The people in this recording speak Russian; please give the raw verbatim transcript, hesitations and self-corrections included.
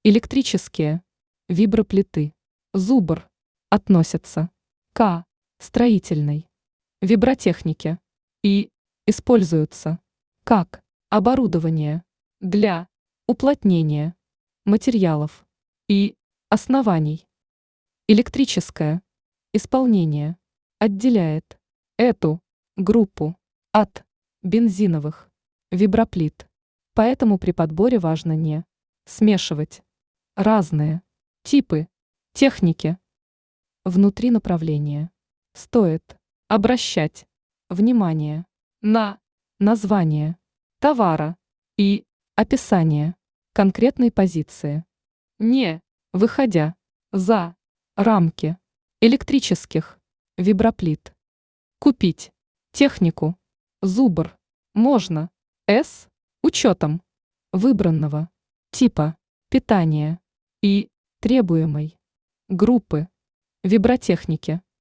Электрические. Виброплиты. Зубр. Относятся к строительной вибротехнике и используются как оборудование для уплотнения материалов и оснований. Электрическое исполнение отделяет эту группу от бензиновых виброплит, поэтому при подборе важно не смешивать разные типы техники. Внутри направления стоит обращать внимание на название товара и описание конкретной позиции, не выходя за рамки электрических виброплит. Купить технику Зубр можно с учетом выбранного типа питания и требуемой группы вибротехники.